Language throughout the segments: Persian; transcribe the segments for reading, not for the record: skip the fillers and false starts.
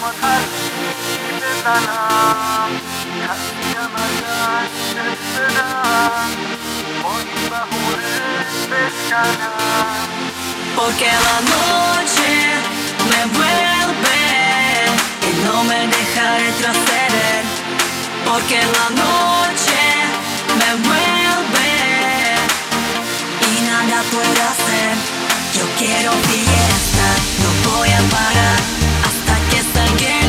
چشمات حرفی بزنم، ترسیدم از دستت بدم، با این بهونه بشکنم. Porque la noche me vuelve y no me deja retroceder. Porque la noche me vuelve y nada puedo hacer. Yo quiero fiesta, no voy a parar hasta que salga el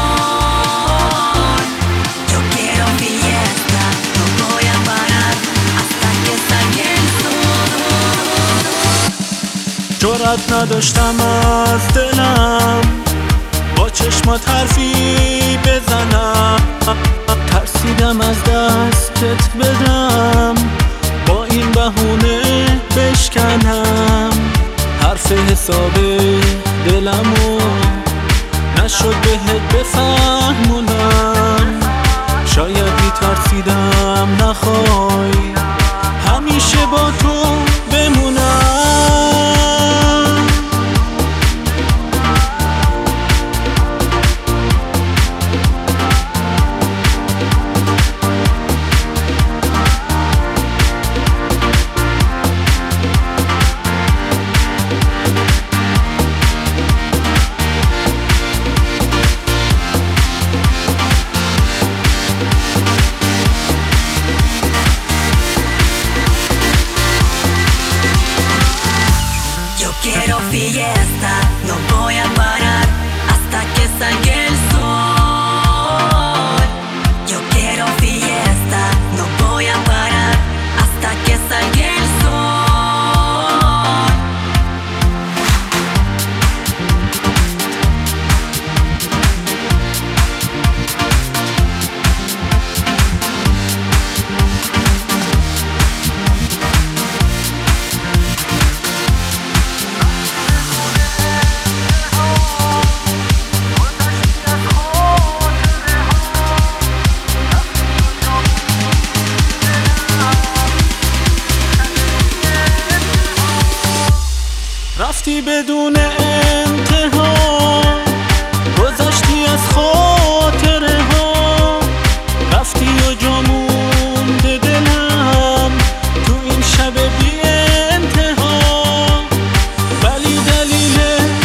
sol. Yo quiero fiesta, no voy a parar hasta que salga el sol. جرأت نداشتم از دلم با چشمات حرفی بزنم، ترسیدم از دستت بدم، با این بهونه بشکنم. حرف حساب دلمو نشد بهت بفهمونم، شاید میترسیدم نخوای همیشه با تو بمونم. Quiero fiesta, no voy a parar hasta que salga el sol. Yo quiero fiesta, no voy a parar hasta que salga el sol. رفتی بدون انتها، گذشتی از خاطره ها، رفتی و جا مونده دلم تو این شب بی انتها. ولی دلیل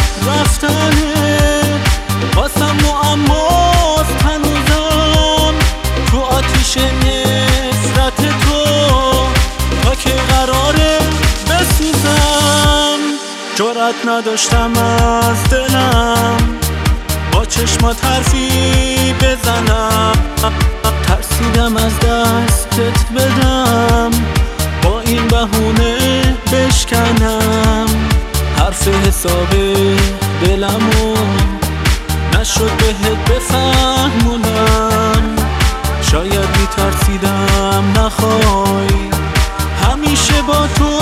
رفتنت واسم معماست هنوزم، تو آتیش نفرت تو تا که قراره بسوزم. جرأت نداشتم از دلم با چشمات حرفی بزنم، ترسیدم از دستت بدم، با این بهونه بشکنم. حرف حساب دلمو نشد بهت بفهمونم، شاید میترسیدم نخوای همیشه با تو